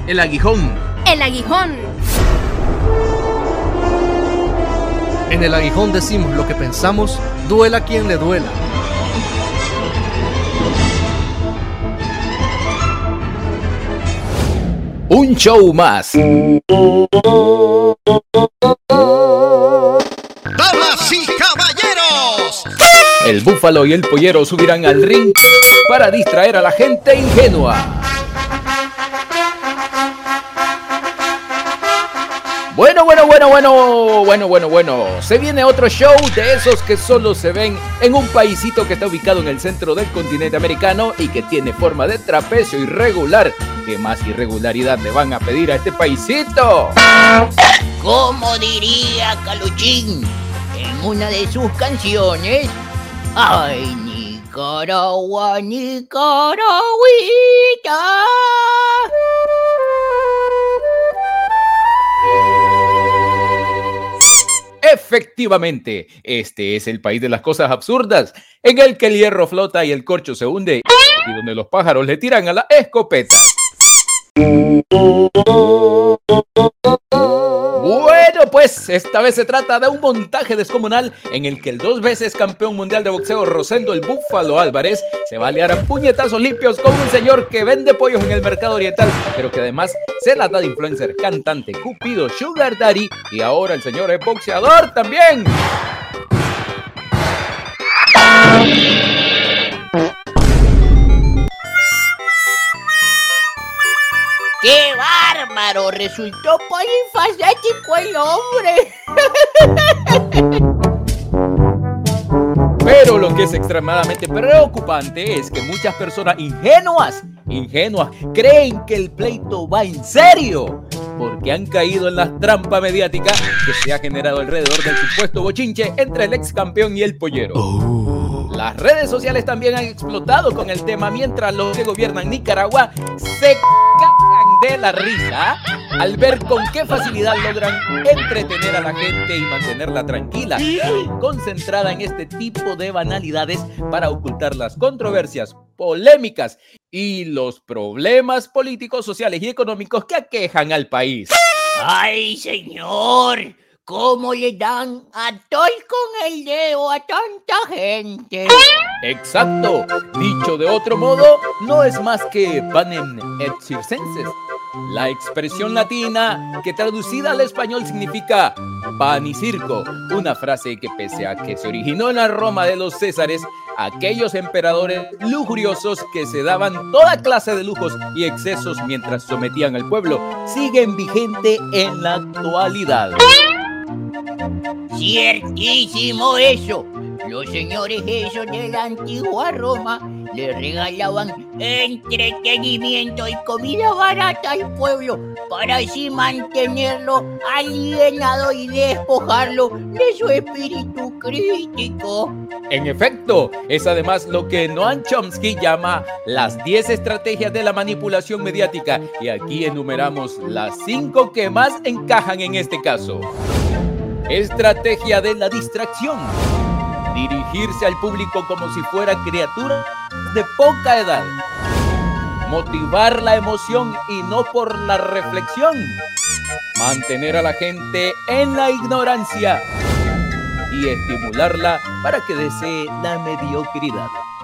El aguijón. El aguijón. En el aguijón decimos lo que pensamos, duela a quien le duela. Un show más. ¡Damas y caballeros! El búfalo y el pollero subirán al ring para distraer a la gente ingenua. Bueno. Se viene otro show de esos que solo se ven en un paisito que está ubicado en el centro del continente americano y que tiene forma de trapecio irregular. ¿Qué más irregularidad le van a pedir a este paisito? Como diría Caluchín en una de sus canciones, ¡ay, Nicaragua, Nicaragüita! Efectivamente, este es el país de las cosas absurdas, en el que el hierro flota y el corcho se hunde, y donde los pájaros le tiran a la escopeta. Bueno, pues esta vez se trata de un montaje descomunal en el que el 2 veces campeón mundial de boxeo Rosendo el Búfalo Álvarez se va a liar a puñetazos limpios con un señor que vende pollos en el mercado oriental, pero que además se la da de influencer, cantante, cupido, sugar daddy, y ahora el señor es boxeador también. ¡Qué bárbaro! Resultó polifacético el hombre. Pero lo que es extremadamente preocupante es que muchas personas ingenuas, creen que el pleito va en serio, porque han caído en la trampa mediática que se ha generado alrededor del supuesto bochinche entre el ex campeón y el pollero. Las redes sociales también han explotado con el tema, mientras los que gobiernan Nicaragua se cagan de la risa al ver con qué facilidad logran entretener a la gente y mantenerla tranquila, concentrada en este tipo de banalidades para ocultar las controversias, polémicas y los problemas políticos, sociales y económicos que aquejan al país. ¡Ay, señor! ¿Cómo le dan a tol con el dedo a tanta gente? Exacto. Dicho de otro modo, no es más que panem et circenses, la expresión latina que traducida al español significa pan y circo, una frase que pese a que se originó en la Roma de los Césares, aquellos emperadores lujuriosos que se daban toda clase de lujos y excesos mientras sometían al pueblo, siguen vigente en la actualidad. Ciertísimo eso. Los señores esos de la antigua Roma le regalaban entretenimiento y comida barata al pueblo para así mantenerlo alienado y despojarlo de su espíritu crítico. En efecto, es además lo que Noam Chomsky llama las 10 estrategias de la manipulación mediática, y aquí enumeramos las 5 que más encajan en este caso. Estrategia de la distracción. Dirigirse al público como si fuera criatura de poca edad. Motivar la emoción y no por la reflexión. Mantener a la gente en la ignorancia y estimularla para que desee la mediocridad.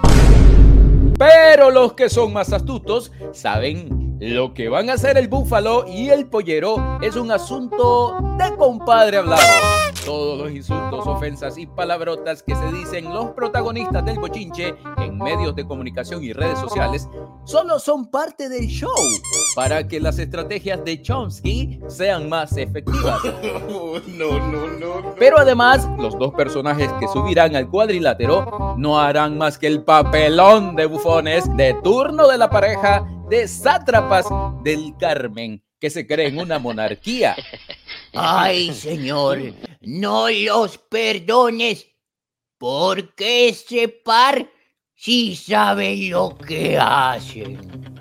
Pero los que son más astutos saben lo que van a hacer el búfalo y el pollero es un asunto de compadre hablado. Todos los insultos, ofensas y palabrotas que se dicen los protagonistas del bochinche en medios de comunicación y redes sociales solo son parte del show para que las estrategias de Chomsky sean más efectivas. No. Pero además, los dos personajes que subirán al cuadrilátero no harán más que el papelón de bufones de turno de la pareja de sátrapas del Carmen, que se creen una monarquía. Ay, señor, no los perdones, porque ese par sí sabe lo que hacen.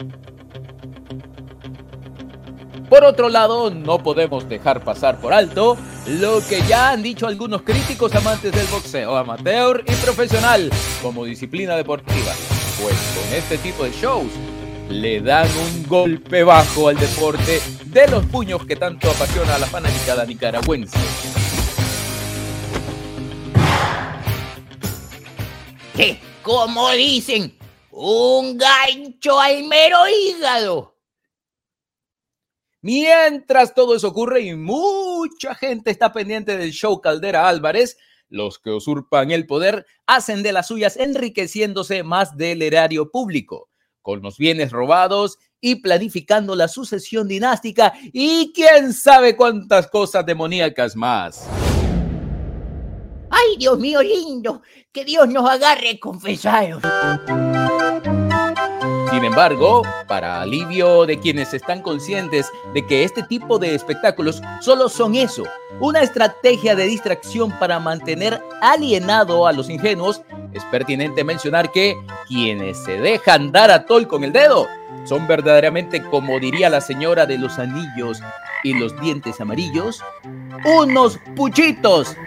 Por otro lado, no podemos dejar pasar por alto lo que ya han dicho algunos críticos amantes del boxeo amateur y profesional como disciplina deportiva. Pues con este tipo de shows, le dan un golpe bajo al deporte de los puños que tanto apasiona a la fanaticada nicaragüense. Como dicen, un gancho al mero hígado. Mientras todo eso ocurre y mucha gente está pendiente del show Caldera Álvarez, los que usurpan el poder hacen de las suyas enriqueciéndose más del erario público, con los bienes robados y planificando la sucesión dinástica y quién sabe cuántas cosas demoníacas más. ¡Ay, Dios mío lindo! ¡Que Dios nos agarre confesados! Sin embargo, para alivio de quienes están conscientes de que este tipo de espectáculos solo son eso, una estrategia de distracción para mantener alienado a los ingenuos, es pertinente mencionar que quienes se dejan dar a tol con el dedo son verdaderamente, como diría la señora de los anillos y los dientes amarillos, unos puchitos.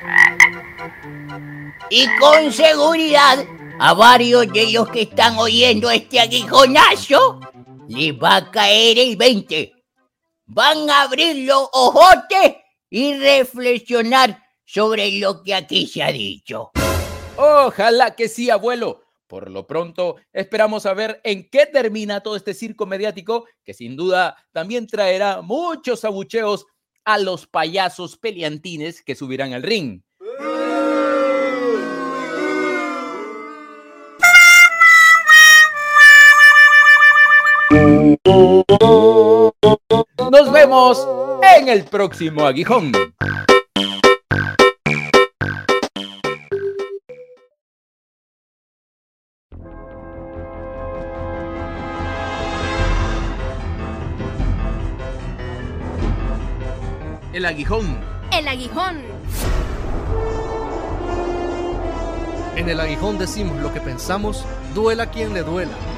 Y con seguridad, a varios de ellos que están oyendo este aguijonazo, les va a caer el 20. Van a abrir los ojotes y reflexionar sobre lo que aquí se ha dicho. Ojalá que sí, abuelo. Por lo pronto, esperamos a ver en qué termina todo este circo mediático, que sin duda también traerá muchos abucheos a los payasos peleantines que subirán al ring. Nos vemos en el próximo aguijón. El aguijón. El aguijón. En el aguijón decimos lo que pensamos, duela quien le duela.